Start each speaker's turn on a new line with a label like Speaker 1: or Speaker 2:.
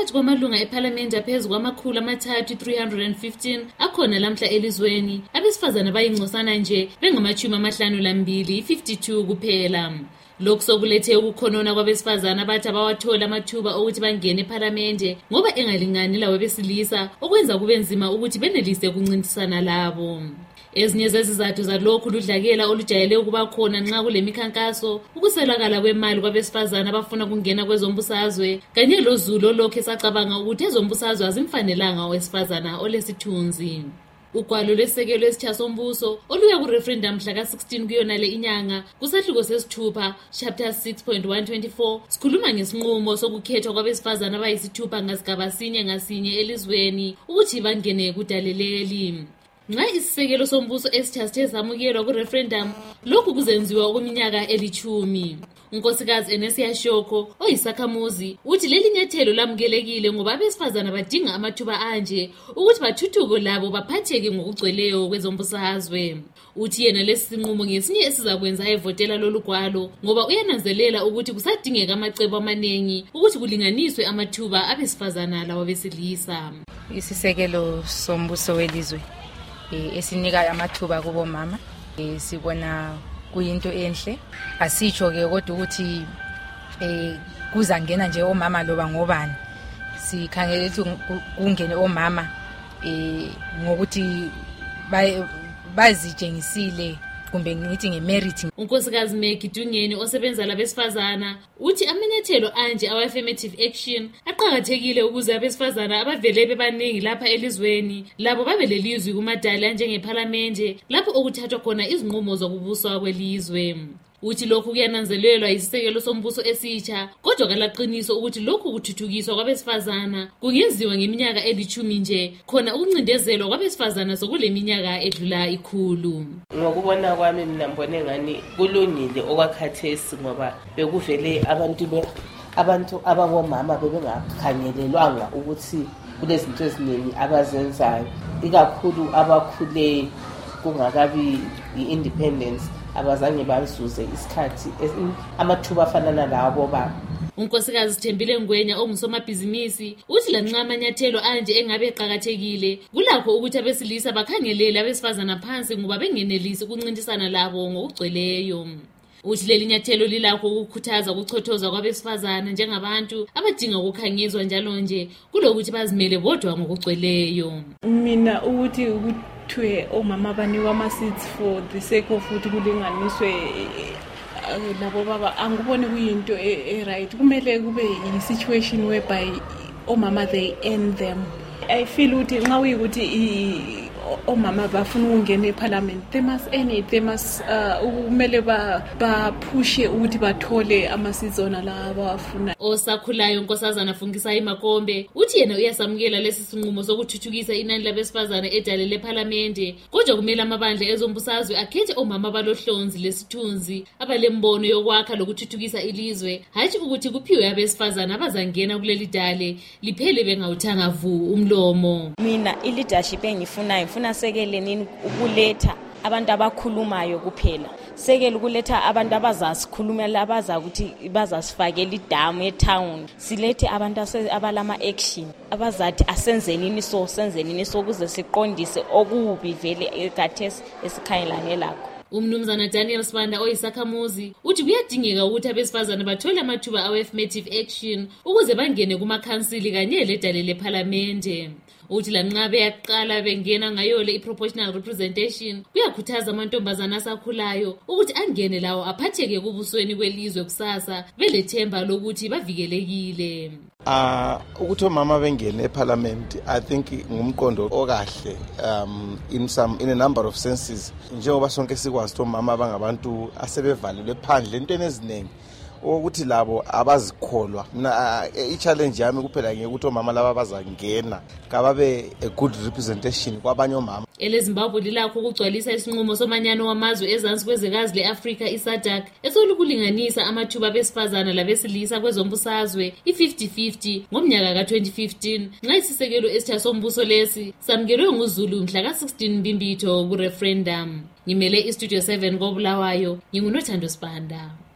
Speaker 1: phakathi kwamalunga ephalamende aphezu kwamakhulu amathathu 315 akhona lamhla elizweni, abesifazana bayingcosana nje bengama-52 52 kuphela. Lokhu sokulethe ukukhonona kwabesifazana abathi abawathola amathuba okuthi bangene ephalamende ngoba engalingani lawo besilisa, okwenza kube nzima ukuthi benelise ukuncintisana labo. Ezinye zezizathu zalokhu ludlakela olujayele ukuba khona nxa kule mikhankaso, ukuselakala kwemali kwabesifazana abafuna kungena kwezombusazwe, kanye lozulo lokhu esacabanga ukuthi ezombusazwe azimfanelanga owesifazana olesithunzi. Ugwalo lwesekelo esitsha sombuso oluya ku-referendum mhla ka-16 kuyonale inyanga kusahluko sesithupha chapter 6.124 sikhuluma ngesinqumo sokukhethwa kwabesifazana abayisithupha ngasigaba sinye ngasinye elizweni ukuthi bangene kudaleleli. Nxa isisekelo sombuso esitsha sithe samukelwa ku-referendum, lokhu kuzenziwa okweminyaka 10. Unkosikazi Enesia Shoko oyisakhamuzi uthi leli nyathelo lamukelekile ngoba abesifazana badinga amathuba anje ukuthi bathuthuke labo baphatheke ngokugcweleyo kwezombusazwe. Uthi yena lesi sinqumo ngesinye esizakwenza evotela lolu gwalo ngoba uyananzelela ukuthi kusadingeka amacebo amaningi ukuthi kulinganiswe amathuba abesifazana lawa besilisa.
Speaker 2: Isisekelo sombuso welizwe esinika amathuba kubo mama sibona kuyinto enhle, asitsho ke kodwa ukuthi kuzangena nje omama loba ngobani. Sikhangele ukuthi kungene omama ngokuthi bazitshengisile kumbe ngithi ngemerit.
Speaker 1: Unkosikazi Maggie Dungeni osebenza labesifazana uthi amanyathelo anje awa-affirmative action aqakathekile ukuze abesifazana abavele bebaningi lapha elizweni labo babe lelizwi kumadala anjengephalamende lapho okuthathwa khona izinqumo zokubuswa kwelizwe. Uthi lokhu kuyananzelelwa isisekelo sombuso esitsha, kodwa kalaqiniso ukuthi lokhu kuthuthukiswa kwabesifazana kungenziwa ngeminyaka 10 nje, khona ukuncindezelwa kwabesifazana sokule minyaka edlula 100.
Speaker 3: Ngokubona kwami mina mbone ngani kulungile okwakhathesi ngoba bekuvele abantu abangomama bebengakhangelelwanga ukuthi kulezinto eziningi abazenzayo, ikakhulu abakhule kungakabi i-independence abazange bazuze isikhathi amathuba afana nalawo baba.
Speaker 1: Unkosikazi Thembile Ngwenya ongusomabhizinisi uthi lanxa amanyathelo anje engabe eqakathekile, kulakho ukuthi abesilisa bakhangelele abesifazana phansi ngoba bengenelisi ukuncintisana labo ngokugcweleyo. Uthi leli nyathelo lilakho ukukhuthaza ukuchothoza kwabesifazana njengabantu abadinga ukukhanyiswa njalo nje kulokuthi bazimele bodwa ngokugcweleyo.
Speaker 4: Mina ukuthi kuthiwe omama banikwa ama-seats for the sake of ukuthi kulinganiswe labo baba, angiboni kuyinto right. Kumele kube yi-situation whereby omama they earn them. I feel ukuthi nxa uyikuthi omama bafuna ukungena eParliament, they must earn it, they must kumele baphushe ukuthi bathole amasizona la abafuna.
Speaker 1: Osakhulayo unkosazana Fungisayi Makombe uthi yena uyasamukela lesi sinqumo sokuthuthukisa inani labesifazana edale leParliament, kodwa kumele amabandla ezombusazwe akhethe omama balohlonzi lesithunzi abalembono yokwakha lokuthuthukisa ilizwe, hathi ukuthi kuphiwe abesifazana abazangena kuleli dale liphele bengawuthanga vu umlomo.
Speaker 5: Mina i-leadership engifuna sekele nini ukuletha abantu abakhulumayo kuphela, sekele ukuletha abantu abazasikhulumela abaza ukuthi bazasifakela idamu etown, silethe abantu abalama action abazathi asenzeni so kuze siqondise okubi vele ekathesi esikhangelane lakho.
Speaker 1: Umnumzana Daniel Sibanda oyisakhamuzi uthi kuyadingeka ukuthi abesifazana bathole amathuba awe-affirmative action ukuze bangene kumakhansili kanye ledale leParliament. Uthi lanxa beyaqala bengena ngayole i-proportional representation kuyakhuthaza amantombazana asakhulayo ukuthi angene lawo aphatheke kubusweni kwelizwe kusasa belethemba lokuthi bavikelekile.
Speaker 6: Ukuthi omama bengene eParliament, I think ngumqondo okahle in a number of senses, njengoba sonke sikwazi ukuthi omama bangabantu asebevalelwe phandle entweni eziningi ukuthi labo abazikholwa. Mina i-challenge yami kuphela ngekuthi omama laba bazangena kababe a good representation kwabanye omama.
Speaker 1: EleZimbabwe lilakho ukugcwalisa isinqumo somanyano wamazwe ezansi kwezwekazi le-Afrika iSADC esolukulinganisa amathuba abesifazana labesilisa kwezombusazwe i-50-50 ngomnyaka ka-2015 nxa isisekelo esitsha sombuso lesi samukelwe nguZulu mhla ka-16 Mbimbitho ku-referendum. Ngimele iStudio 7 koBulawayo, nginguNothando Sibanda.